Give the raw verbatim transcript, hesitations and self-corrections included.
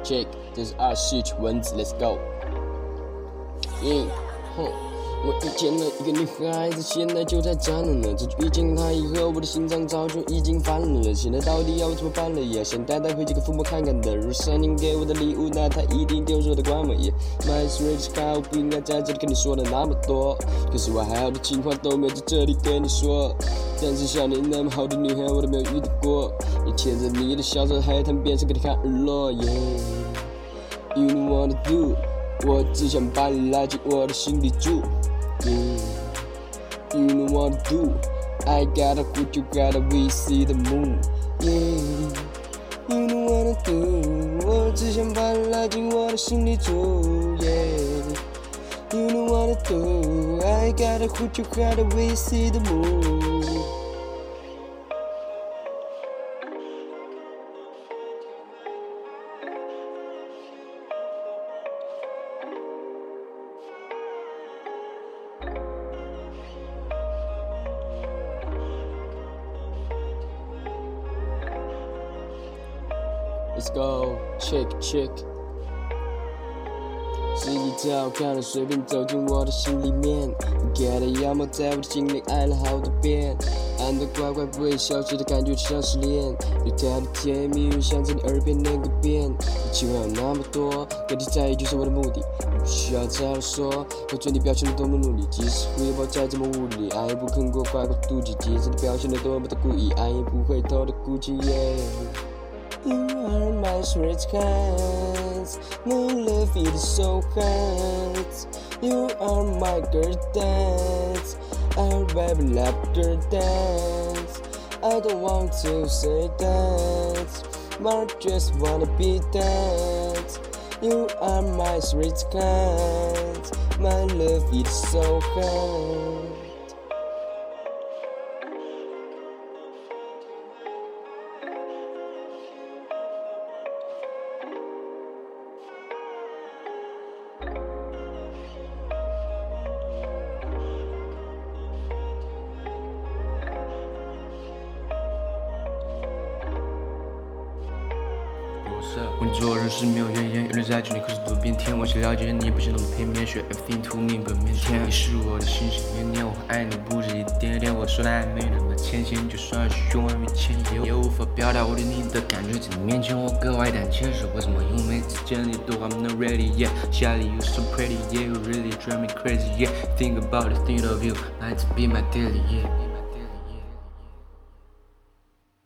check， 这是二十曲文字 ，Let's go。Yeah， 哼。我遇见了一个女孩子，现在就在这呢呢。自从遇见她以后，我的心脏早就已经翻了。现在到底要我怎么办了呀？想带她回去给父母看看的。如果上年给我的礼物，那她一定丢手的关门。My sweet sky， 我不应该在这里跟你说的那么多。可是我还好的情话都没有在这里跟你说。但是像你那么好的女孩，我都没有遇到过。你牵着你的小手，海滩边上给你看日落。Yeah，you know what to do， 我只想把你拉进我的心里住。Yeah, you know what to do. I gotta put you gotta we see the moon. Yeah, you know what to do. 我只想把你拉进我的心里住。Yeah, you know what to do. I gotta put you gotta we see the moon. Let's go, check check。是你最好看的，随便走进我的心里面。你给的妖魔在我的心里爱了好多遍，爱的乖乖不会消失的感觉就像失恋。有太多甜言蜜语想在你耳边能够变，你计划有那么多，跟你在一起就是我的目的。你不需要再多说，我对你表现的多么努力，即使回报再怎么无力，爱也不肯过快过妒忌，即使你表现的多么的故意，爱也不会偷的哭泣。You are my sweet hands, my love is so hot. You are my girl dance, I baby love girl dance. I don't want to say that, but I just wanna be that. You are my sweet hands, my love is so hot. 我你做人是没有怨言，有人在这里可是不变天。我想了解你，不想那么片面，学 everything to me 不腼腆。你是我的心心念念，我爱你不止一点点。我说的爱没那么浅显，就算是胸怀与千言，也无法表达我对你的感觉。在你面前我格外胆怯，是为什么？因为每次见你都 I'm not ready yet。Shelly you so pretty yeah, you really drive me crazy yeah. Think about it, think of you, might be my daily yeah.